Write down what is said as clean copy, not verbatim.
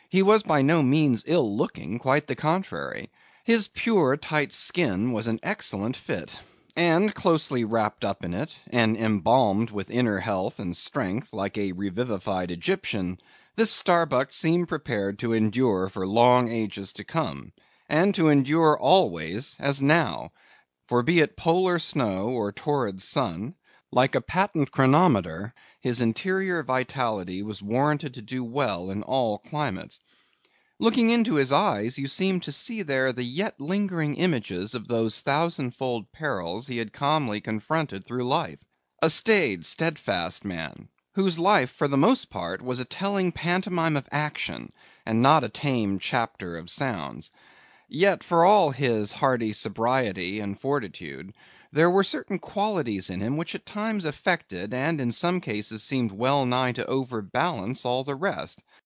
He was by no means ill looking; quite the contrary. His pure, tight skin was an excellent fit; and closely wrapped up in it, and embalmed with inner health and strength, like a revivified Egyptian, this Starbuck seemed prepared to endure for long ages to come, and to endure always as now; for be it polar snow or torrid sun, like a patent chronometer, his interior vitality was warranted to do well in all climates. Looking into his eyes, you seemed to see there the yet lingering images of those thousandfold perils he had calmly confronted through life. A staid, steadfast man, whose life for the most part was a telling pantomime of action, and not a tame chapter of sounds. Yet for all his hardy sobriety and fortitude, there were certain qualities in him which at times affected, and in some cases seemed well nigh to overbalance all the rest.